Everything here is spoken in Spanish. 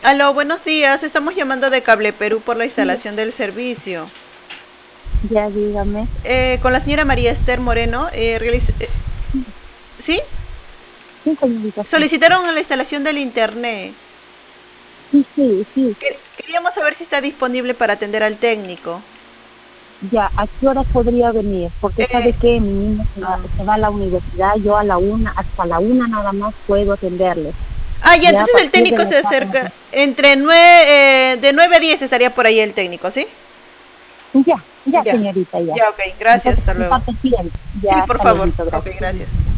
Aló, buenos días. Estamos llamando de Cable Perú por la Sí, instalación del servicio. ya dígame. Con la señora María Esther Moreno, Sí, ¿sí? sí, señorita, sí. Solicitaron la instalación del internet. Sí, sí, sí. Queríamos saber si está disponible para atender al técnico. Ya, ¿a qué hora podría venir? Porque sabe Eh, que mi niño ah, se va a la universidad, yo a la una, hasta la una nada más puedo atenderle. ya, Ya a entonces el partir de técnico la se tarde. acerca. Entre 9, de 9 a 10 estaría por ahí el técnico, ¿sí? Ya, ya, Ya. señorita, ya. Ya, ok. Gracias. Entonces, Hasta luego. comparte tiempo. Sí, Ya, por hasta favor. luego, Ok, gracias. gracias.